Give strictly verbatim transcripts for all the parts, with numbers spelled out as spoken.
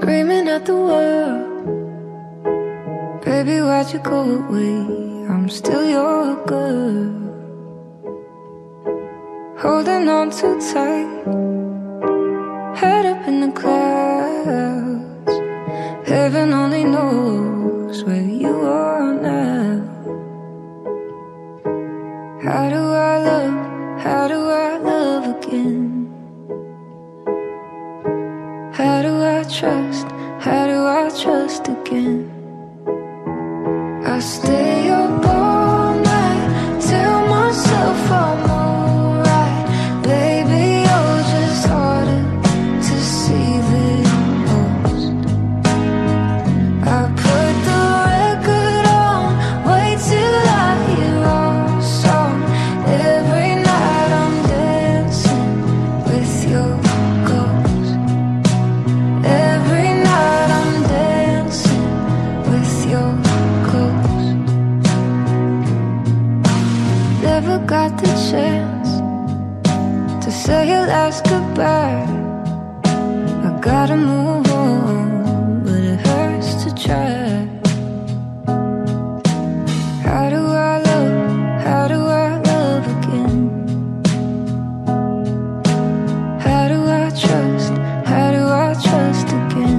screaming at the world. Baby, why'd you go away? I'm still your girl. Holding on too tight, head up in the clouds. Heaven only knows where you are now. How do I love, how do I love again? How do I trust, how do I trust again? I stay up all night, tell myself I'm alright. Baby, you're just harder to see than most. I put the record on, wait till I hear our song. Every night I'm dancing with your ghost. Every night I'm dancing with your ghost. Never got the chance to say your last goodbye. I gotta move on, but it hurts to try. How do I love, how do I love again? How do I trust, how do I trust again?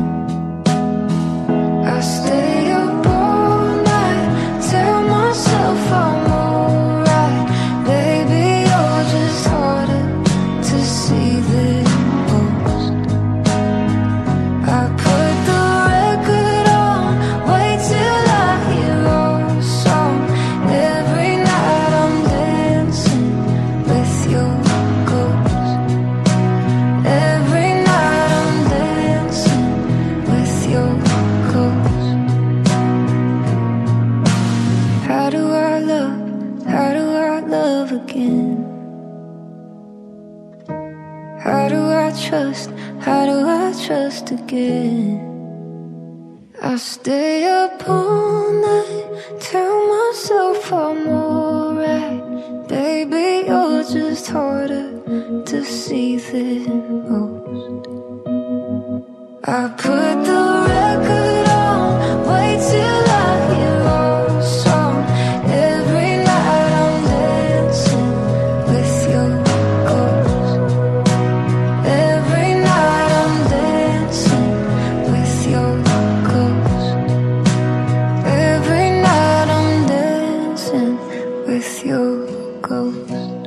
I stay up all night, tell myself I'm alright. Baby, you're just harder to see than most. I put the record on, wait till I hear our song. Every night I'm dancing with your ghost. Every night I'm dancing with your ghost. How do I love, how do I love again? How do I trust, how do I trust again? I stay up all night, tell myself I'm alright. Baby, you're just harder to see than most. I put the record on, wait till I hear our song. Every night I'm dancing with your ghost. Every night I'm dancing with your ghost. Every night I'm dancing with your ghost.